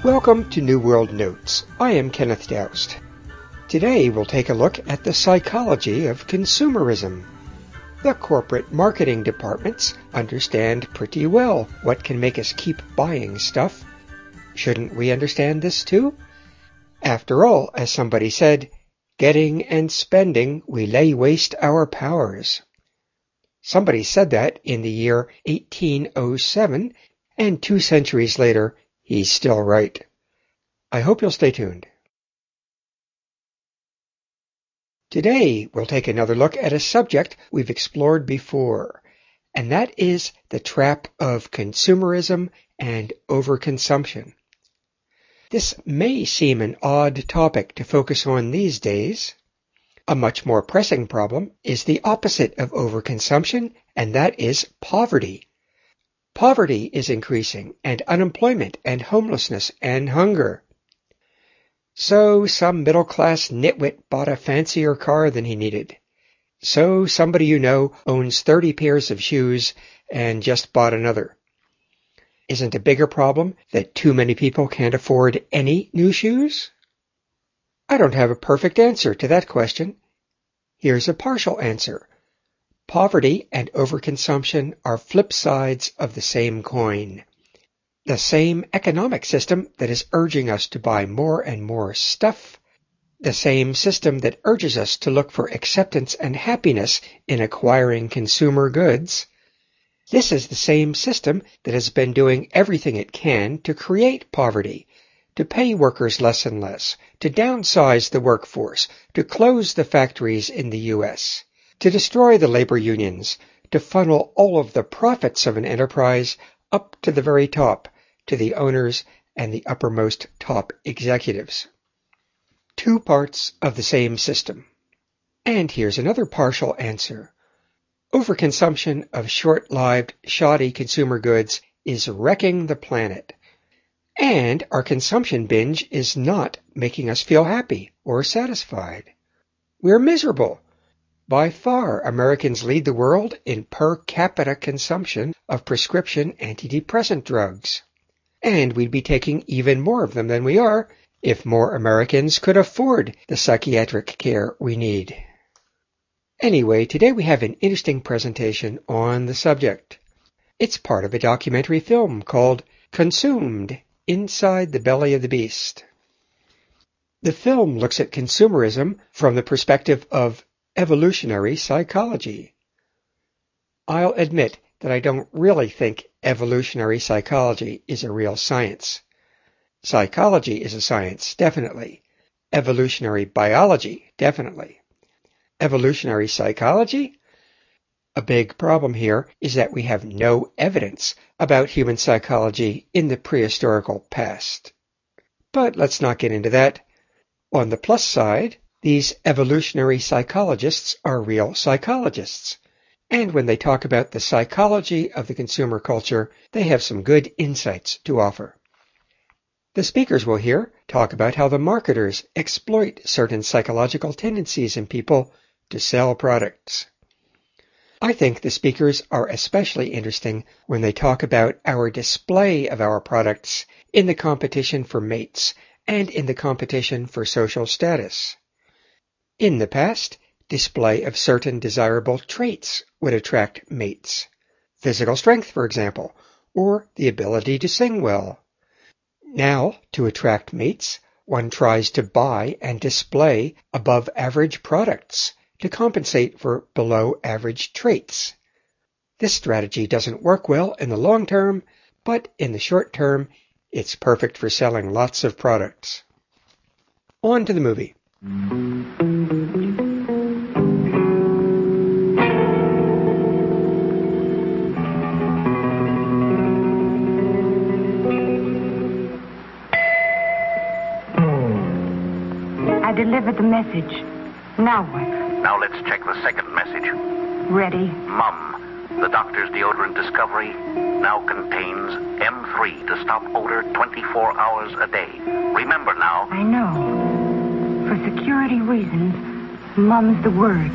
Welcome to New World Notes. I am Kenneth Doust. Today we'll take a look at the psychology of consumerism. The corporate marketing departments understand pretty well what can make us keep buying stuff. Shouldn't we understand this too? After all, as somebody said, getting and spending we lay waste our powers. Somebody said that in the year 1807, and 2 centuries later, he's still right. I hope you'll stay tuned. Today, we'll take another look at a subject we've explored before, and that is the trap of consumerism and overconsumption. This may seem an odd topic to focus on these days. A much more pressing problem is the opposite of overconsumption, and that is poverty. Poverty is increasing, and unemployment, and homelessness, and hunger. So some middle-class nitwit bought a fancier car than he needed. So somebody you know owns 30 pairs of shoes and just bought another. Isn't a bigger problem that too many people can't afford any new shoes? I don't have a perfect answer to that question. Here's a partial answer. Poverty and overconsumption are flip sides of the same coin. The same economic system that is urging us to buy more and more stuff, the same system that urges us to look for acceptance and happiness in acquiring consumer goods. This is the same system that has been doing everything it can to create poverty, to pay workers less and less, to downsize the workforce, to close the factories in the U.S., to destroy the labor unions, to funnel all of the profits of an enterprise up to the very top, to the owners and the uppermost top executives. 2 parts of the same system. And here's another partial answer. Overconsumption of short-lived, shoddy consumer goods is wrecking the planet. And our consumption binge is not making us feel happy or satisfied. We're miserable. By far, Americans lead the world in per capita consumption of prescription antidepressant drugs. And we'd be taking even more of them than we are if more Americans could afford the psychiatric care we need. Anyway, today we have an interesting presentation on the subject. It's part of a documentary film called Consumed: Inside the Belly of the Beast. The film looks at consumerism from the perspective of evolutionary psychology. I'll admit that I don't really think evolutionary psychology is a real science. Psychology is a science, definitely. Evolutionary biology, definitely. Evolutionary psychology? A big problem here is that we have no evidence about human psychology in the prehistorical past. But let's not get into that. On the plus side, these evolutionary psychologists are real psychologists. And when they talk about the psychology of the consumer culture, they have some good insights to offer. The speakers we'll hear talk about how the marketers exploit certain psychological tendencies in people to sell products. I think the speakers are especially interesting when they talk about our display of our products in the competition for mates and in the competition for social status. In the past, display of certain desirable traits would attract mates. Physical strength, for example, or the ability to sing well. Now, to attract mates, one tries to buy and display above-average products to compensate for below-average traits. This strategy doesn't work well in the long term, but in the short term, it's perfect for selling lots of products. On to the movie. I delivered the message. Now what? Now let's check the second message. Ready. Mum, the doctor's deodorant discovery now contains M3 to stop odor 24 hours a day. Remember now. I know. For security reasons, Mum's the word.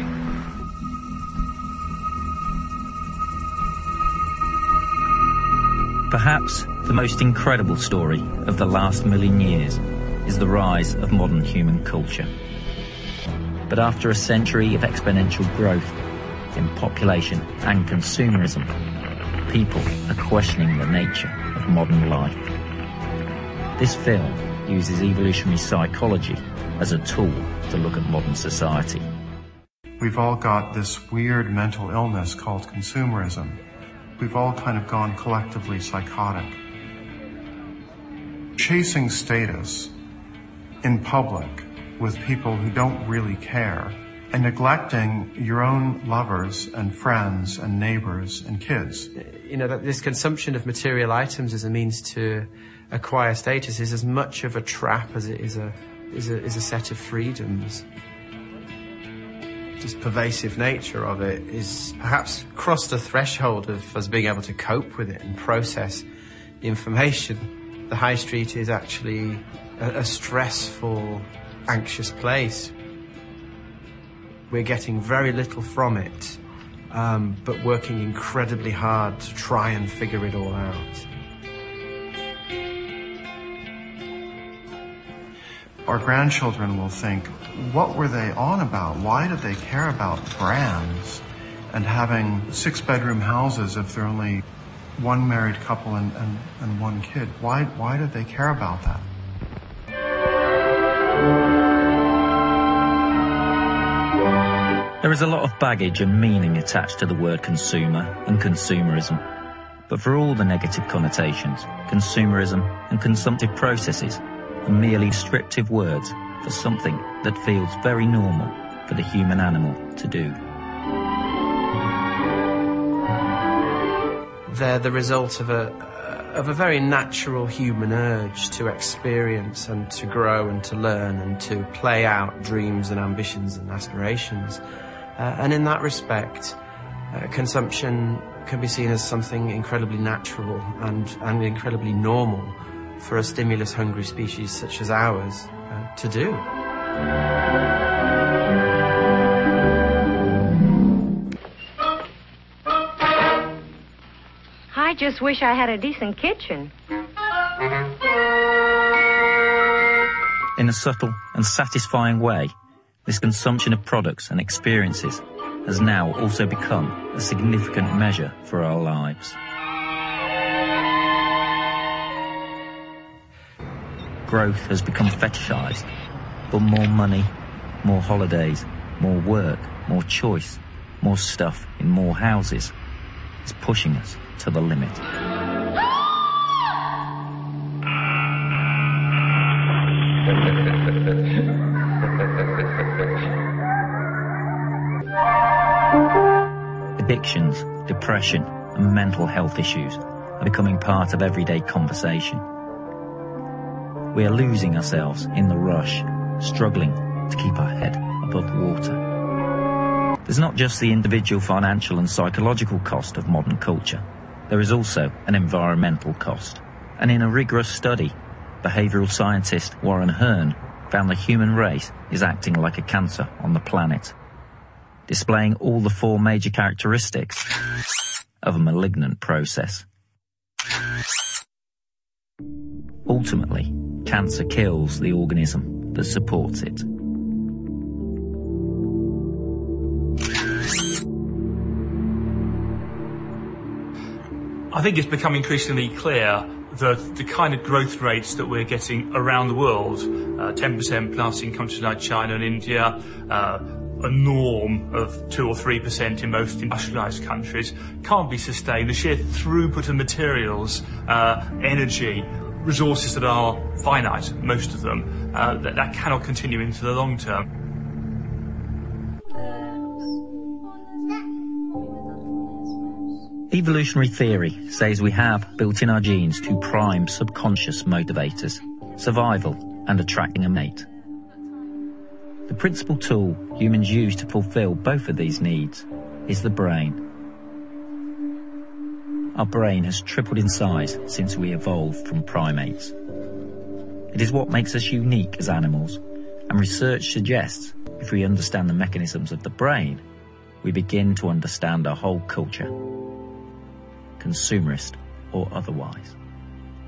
Perhaps The most incredible story of the last million years is the rise of modern human culture. But after a century of exponential growth in population and consumerism, people are questioning the nature of modern life. This film uses evolutionary psychology as a tool to look at modern society. We've all got this weird mental illness called consumerism. We've all kind of gone collectively psychotic. Chasing status in public with people who don't really care and neglecting your own lovers and friends and neighbors and kids. You know, that this consumption of material items as a means to acquire status is as much of a trap as it is a set of freedoms. This pervasive nature of it is perhaps crossed the threshold of us being able to cope with it and process information. The high street is actually a stressful, anxious place. We're getting very little from it, but working incredibly hard to try and figure it all out. Our grandchildren will think, what were they on about? Why did they care about brands and having 6-bedroom houses if they're only one married couple and one kid? Why did they care about that? There is a lot of baggage and meaning attached to the word consumer and consumerism. But for all the negative connotations, consumerism and consumptive processes are merely descriptive words for something that feels very normal for the human animal to do. They're the result of a very natural human urge to experience and to grow and to learn and to play out dreams and ambitions and aspirations. And in that respect, consumption can be seen as something incredibly natural and incredibly normal for a stimulus-hungry species such as ours to do. I just wish I had a decent kitchen. In a subtle and satisfying way, this consumption of products and experiences has now also become a significant measure for our lives. Growth has become fetishized, but more money, more holidays, more work, more choice, more stuff in more houses is pushing us to the limit. Addictions, depression, and mental health issues are becoming part of everyday conversation. We are losing ourselves in the rush, struggling to keep our head above water. There's not just the individual financial and psychological cost of modern culture. There is also an environmental cost. And in a rigorous study, behavioural scientist Warren Hearn found the human race is acting like a cancer on the planet, displaying all the 4 major characteristics of a malignant process. Ultimately, cancer kills the organism that supports it. I think it's become increasingly clear that the kind of growth rates that we're getting around the world, 10% plus in countries like China and India, a norm of 2 or 3% in most industrialised countries, can't be sustained. The sheer throughput of materials, energy, resources that are finite, most of them, that cannot continue into the long term. Evolutionary theory says we have built in our genes 2 prime subconscious motivators, survival and attracting a mate. The principal tool humans use to fulfill both of these needs is the brain. Our brain has tripled in size since we evolved from primates. It is what makes us unique as animals, and research suggests if we understand the mechanisms of the brain, we begin to understand our whole culture, consumerist or otherwise.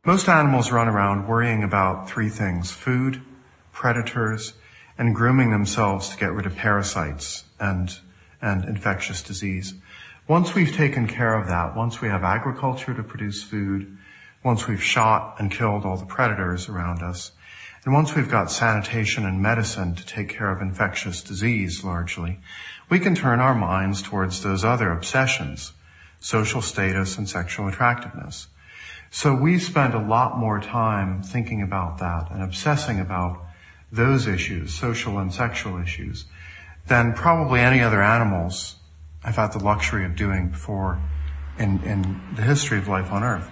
Most animals run around worrying about three things: food, predators, and grooming themselves to get rid of parasites and infectious disease. Once we've taken care of that, once we have agriculture to produce food, once we've shot and killed all the predators around us, and once we've got sanitation and medicine to take care of infectious disease largely, we can turn our minds towards those other obsessions, social status and sexual attractiveness. So we spend a lot more time thinking about that and obsessing about those issues, social and sexual issues, than probably any other animals I've had the luxury of doing before in the history of life on Earth.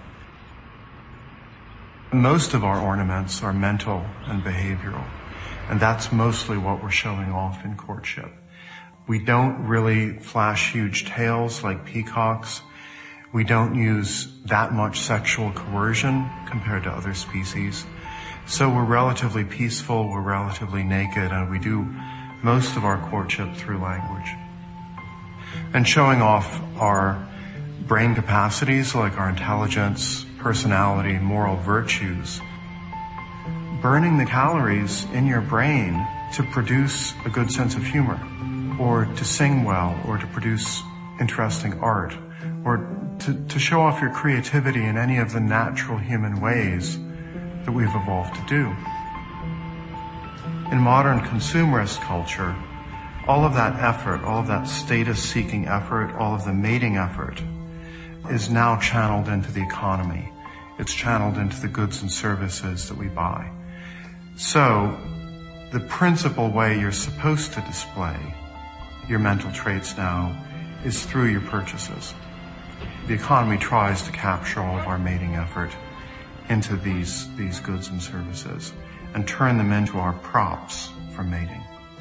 Most of our ornaments are mental and behavioral, and that's mostly what we're showing off in courtship. We don't really flash huge tails like peacocks. We don't use that much sexual coercion compared to other species. So we're relatively peaceful, we're relatively naked, and we do most of our courtship through language. And showing off our brain capacities like our intelligence, personality, moral virtues. Burning the calories in your brain to produce a good sense of humor, or to sing well, or to produce interesting art, or to show off your creativity in any of the natural human ways that we've evolved to do. In modern consumerist culture, all of that effort, all of that status-seeking effort, all of the mating effort is now channeled into the economy. It's channeled into the goods and services that we buy. So, the principal way you're supposed to display your mental traits now is through your purchases. The economy tries to capture all of our mating effort into these goods and services and turn them into our props for mating.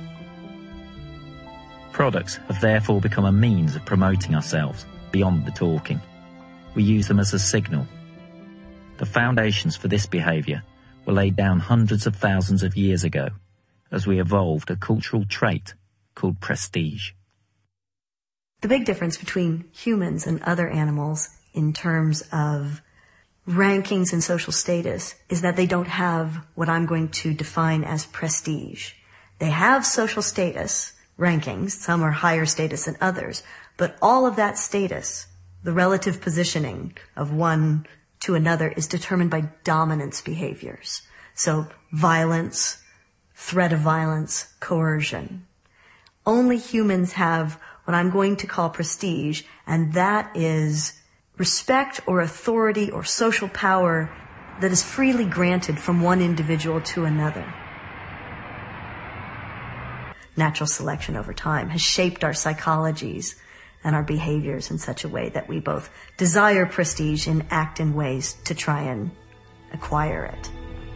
Products have therefore become a means of promoting ourselves beyond the talking. We use them as a signal. The foundations for this behaviour were laid down hundreds of thousands of years ago as we evolved a cultural trait called prestige. The big difference between humans and other animals in terms of rankings and social status is that they don't have what I'm going to define as prestige. They have social status rankings, some are higher status than others, but all of that status, the relative positioning of one to another, is determined by dominance behaviors. So violence, threat of violence, coercion. Only humans have what I'm going to call prestige, and that is respect or authority or social power that is freely granted from one individual to another. Natural selection over time has shaped our psychologies and our behaviors in such a way that we both desire prestige and act in ways to try and acquire it.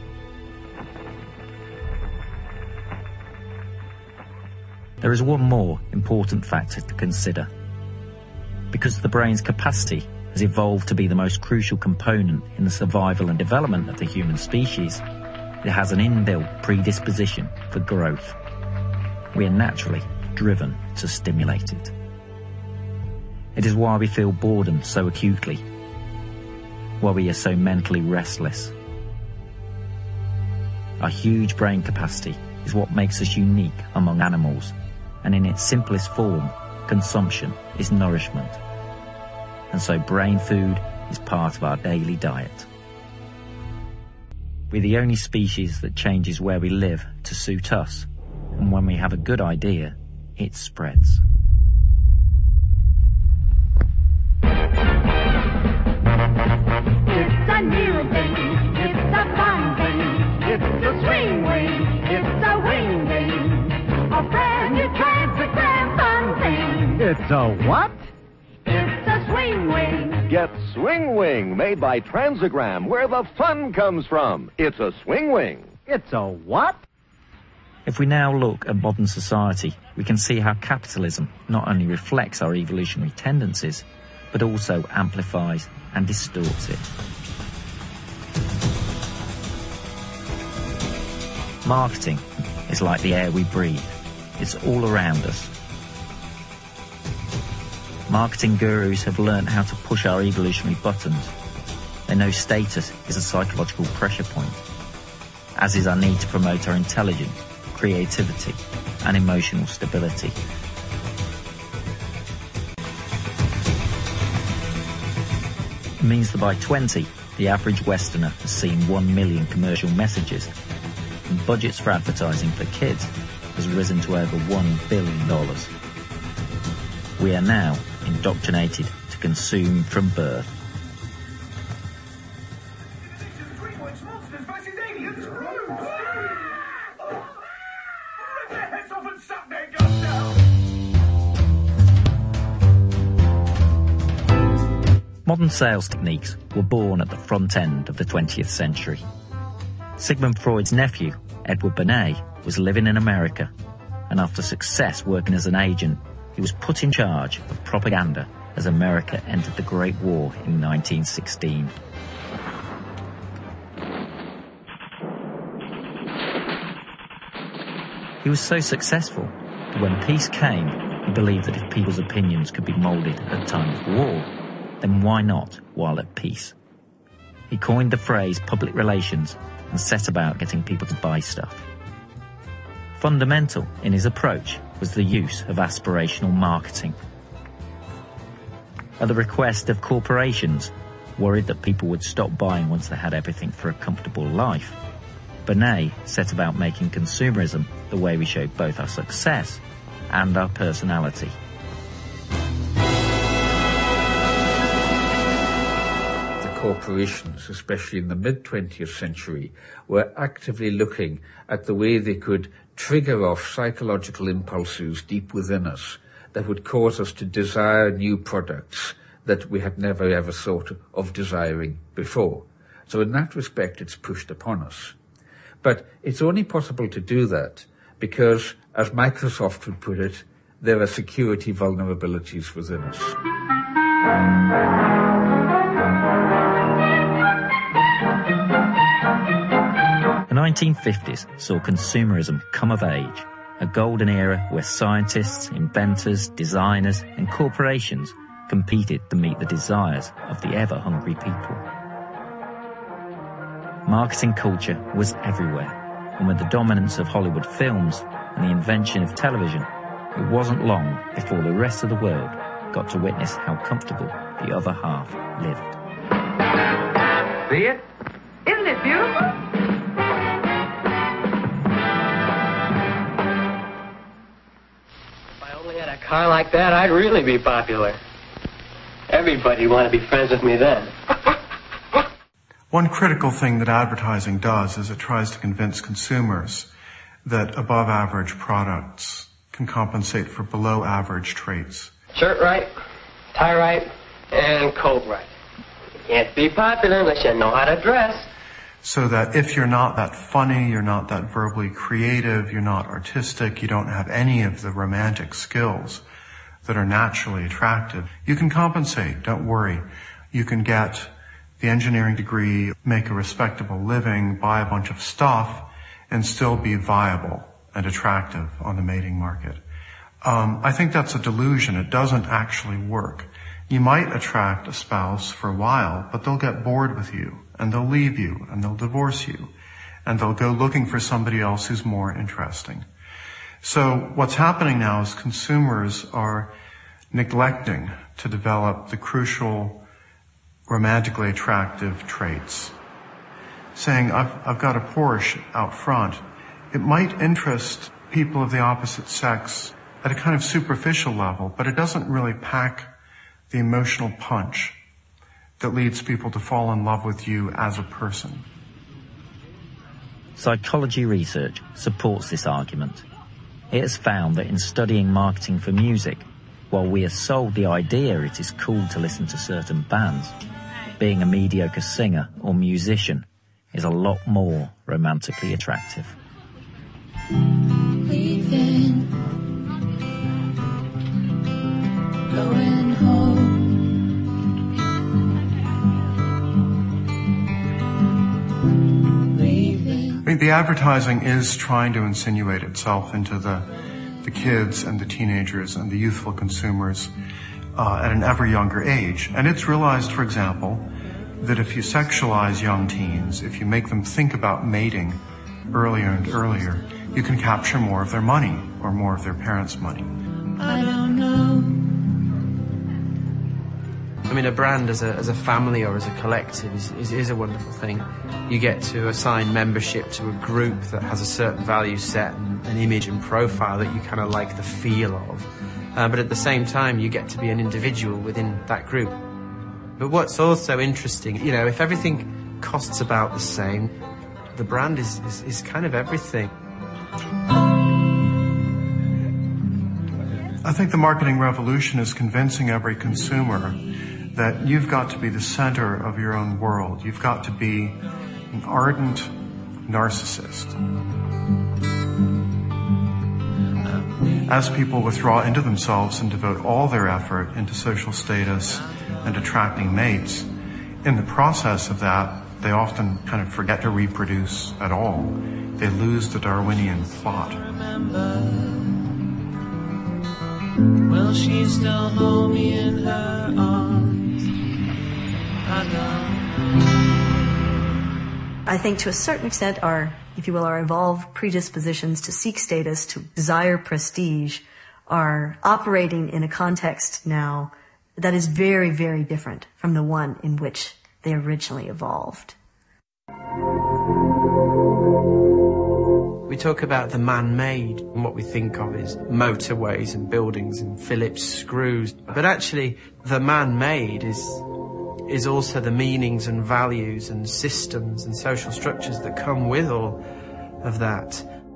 There is one more important factor to consider. Because the brain's capacity has evolved to be the most crucial component in the survival and development of the human species, it has an inbuilt predisposition for growth. We are naturally driven to stimulate it. It is why we feel boredom so acutely, why we are so mentally restless. Our huge brain capacity is what makes us unique among animals, and in its simplest form, consumption is nourishment. And so brain food is part of our daily diet. We're the only species that changes where we live to suit us, and when we have a good idea, it spreads. It's a new thing, it's a fun thing, it's a swing wing, it's a wing wing, a brand new Transagram fun thing. It's a what? It's a swing wing. Get Swing Wing, made by Transagram, where the fun comes from. It's a swing wing. It's a what? If we now look at modern society, we can see how capitalism not only reflects our evolutionary tendencies, but also amplifies and distorts it. Marketing is like the air we breathe. It's all around us. Marketing gurus have learned how to push our evolutionary buttons. They know status is a psychological pressure point, as is our need to promote our intelligence, creativity, and emotional stability. It means that by 20, the average Westerner has seen 1 million commercial messages, and budgets for advertising for kids has risen to over $1 billion. We are now indoctrinated to consume from birth. Modern sales techniques were born at the front end of the 20th century. Sigmund Freud's nephew, Edward Bernays, was living in America, and after success working as an agent, he was put in charge of propaganda as America entered the Great War in 1916. He was so successful that when peace came, he believed that if people's opinions could be moulded at a time of war, then why not while at peace? He coined the phrase public relations and set about getting people to buy stuff. Fundamental in his approach was the use of aspirational marketing. At the request of corporations, worried that people would stop buying once they had everything for a comfortable life, Bernays set about making consumerism the way we show both our success and our personality. Corporations, especially in the mid-20th century, were actively looking at the way they could trigger off psychological impulses deep within us that would cause us to desire new products that we had never ever thought of desiring before. So in that respect, it's pushed upon us. But it's only possible to do that because, as Microsoft would put it, there are security vulnerabilities within us. The 1950s saw consumerism come of age, a golden era where scientists, inventors, designers and corporations competed to meet the desires of the ever-hungry people. Marketing culture was everywhere, and with the dominance of Hollywood films and the invention of television, it wasn't long before the rest of the world got to witness how comfortable the other half lived. See it? Isn't it beautiful? A car like that, I'd really be popular. Everybody would want to be friends with me then. One critical thing that advertising does is it tries to convince consumers that above-average products can compensate for below-average traits. Shirt right, tie right, and coat right. You can't be popular unless you know how to dress. So that if you're not that funny, you're not that verbally creative, you're not artistic, you don't have any of the romantic skills that are naturally attractive, you can compensate, don't worry. You can get the engineering degree, make a respectable living, buy a bunch of stuff, and still be viable and attractive on the mating market. I think that's a delusion. It doesn't actually work. You might attract a spouse for a while, but they'll get bored with you, and they'll leave you, and they'll divorce you, and they'll go looking for somebody else who's more interesting. So what's happening now is consumers are neglecting to develop the crucial romantically attractive traits. Saying, I've got a Porsche out front, it might interest people of the opposite sex at a kind of superficial level, but it doesn't really pack the emotional punch that leads people to fall in love with you as a person. Psychology research supports this argument. It has found that in studying marketing for music, while we are sold the idea it is cool to listen to certain bands, being a mediocre singer or musician is a lot more romantically attractive. Leaving, going home. I mean, the advertising is trying to insinuate itself into the kids and the teenagers and the youthful consumers at an ever younger age. And it's realized, for example, that if you sexualize young teens, if you make them think about mating earlier and earlier, you can capture more of their money or more of their parents' money. I don't know. I mean, a brand as a family or as a collective is a wonderful thing. You get to assign membership to a group that has a certain value set and an image and profile that you kind of like the feel of. But at the same time, you get to be an individual within that group. But what's also interesting, you know, if everything costs about the same, the brand is kind of everything. I think the marketing revolution is convincing every consumer that you've got to be the center of your own world. You've got to be an ardent narcissist. As people withdraw into themselves and devote all their effort into social status and attracting mates, in the process of that, they often kind of forget to reproduce at all. They lose the Darwinian plot. Well, she's still hold me in her arms. I think to a certain extent our, if you will, our evolved predispositions to seek status, to desire prestige, are operating in a context now that is very, very different from the one in which they originally evolved. We talk about the man-made, and what we think of is motorways and buildings and Phillips screws. But actually, the man-made is also the meanings and values and systems and social structures that come with all of that.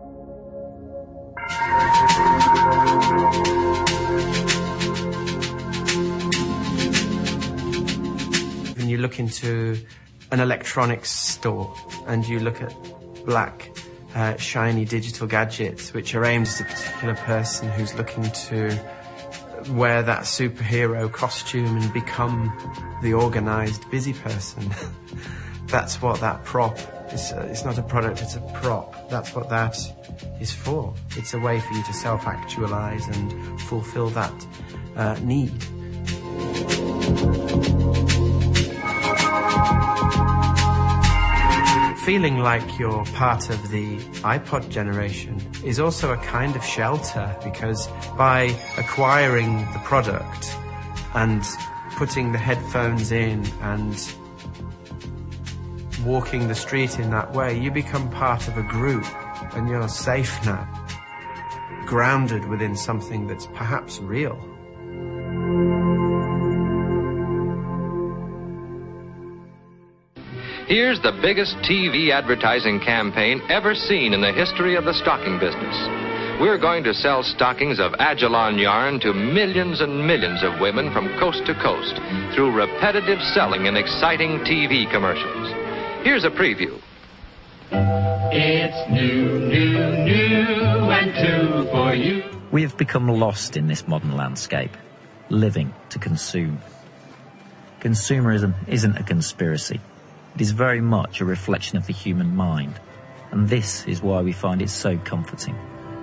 When you look into an electronics store and you look at black, shiny digital gadgets which are aimed at a particular person who's looking to wear that superhero costume and become the organised busy person. That's what that prop is. It's not a product, it's a prop. That's what that is for. It's a way for you to self-actualise and fulfil that need. Feeling like you're part of the iPod generation is also a kind of shelter, because by acquiring the product and putting the headphones in and walking the street in that way, you become part of a group and you're safe now, grounded within something that's perhaps real. Here's the biggest TV advertising campaign ever seen in the history of the stocking business. We're going to sell stockings of Agilon yarn to millions and millions of women from coast to coast through repetitive selling and exciting TV commercials. Here's a preview. It's new, new, new, and true for you. We have become lost in this modern landscape, living to consume. Consumerism isn't a conspiracy. It is very much a reflection of the human mind, and this is why we find it so comforting.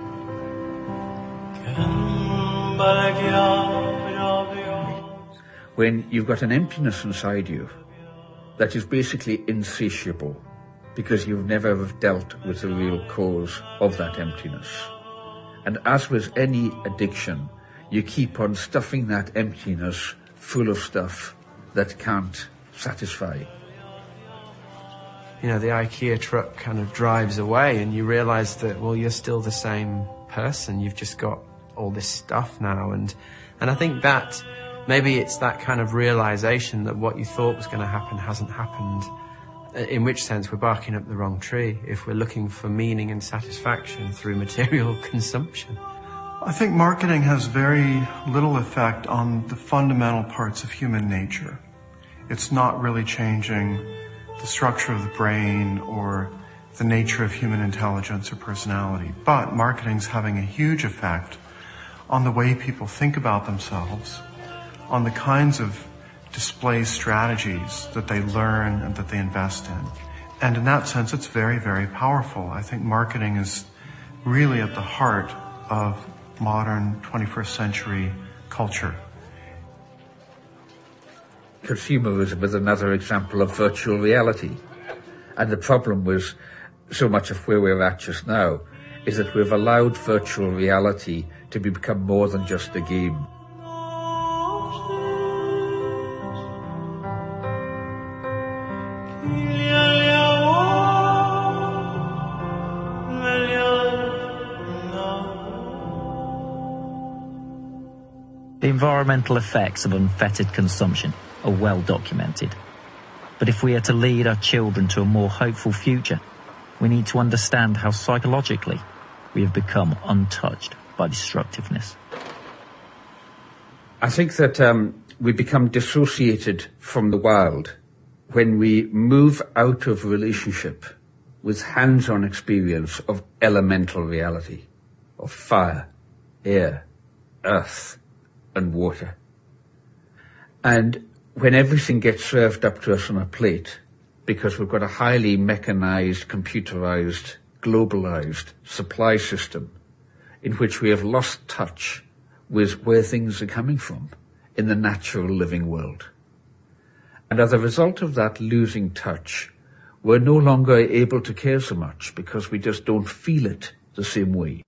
When you've got an emptiness inside you that is basically insatiable because you've never dealt with the real cause of that emptiness. And as with any addiction, you keep on stuffing that emptiness full of stuff that can't satisfy. You know, the IKEA truck kind of drives away and you realise that, well, you're still the same person. You've just got all this stuff now. And I think that maybe it's that kind of realisation that what you thought was going to happen hasn't happened, in which sense we're barking up the wrong tree if we're looking for meaning and satisfaction through material consumption. I think marketing has very little effect on the fundamental parts of human nature. It's not really changing the structure of the brain or the nature of human intelligence or personality. But marketing's having a huge effect on the way people think about themselves, on the kinds of display strategies that they learn and that they invest in. And in that sense, it's very, very powerful. I think marketing is really at the heart of modern 21st century culture. consumerism is another example of virtual reality. And the problem was, so much of where we're at just now, is that we've allowed virtual reality to become more than just a game. The environmental effects of unfettered consumption are well documented. But if we are to lead our children to a more hopeful future, we need to understand how psychologically we have become untouched by destructiveness. I think that we become dissociated from the world when we move out of relationship with hands-on experience of elemental reality, of fire, air, earth, and water. And when everything gets served up to us on a plate, because we've got a highly mechanized, computerized, globalized supply system in which we have lost touch with where things are coming from in the natural living world. And as a result of that losing touch, we're no longer able to care so much because we just don't feel it the same way.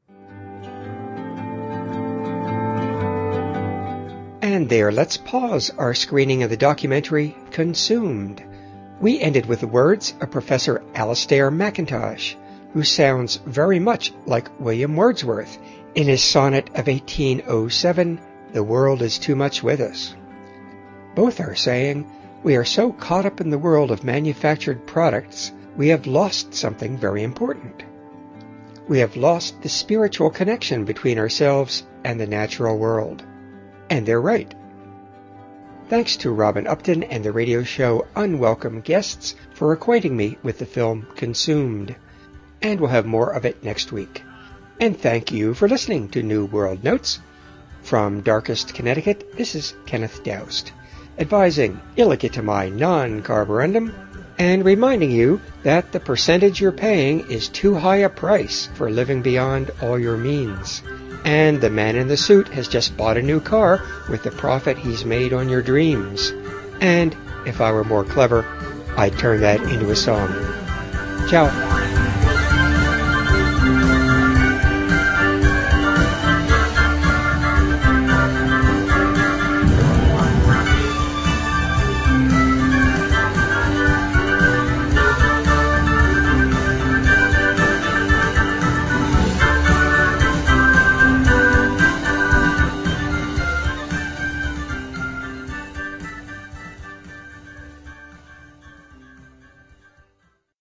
And there, let's pause our screening of the documentary Consumed. We ended with the words of Professor Alastair McIntosh, who sounds very much like William Wordsworth in his sonnet of 1807, "The world is too much with us." Both are saying, we are so caught up in the world of manufactured products, we have lost something very important. We have lost the spiritual connection between ourselves and the natural world. And they're right. Thanks to Robin Upton and the radio show Unwelcome Guests for acquainting me with the film Consumed. And we'll have more of it next week. And thank you for listening to New World Notes. From Darkest, Connecticut, this is Kenneth Doust, advising illegitimae non carborundum, and reminding you that the percentage you're paying is too high a price for living beyond all your means. And the man in the suit has just bought a new car with the profit he's made on your dreams. And if I were more clever, I'd turn that into a song. Ciao.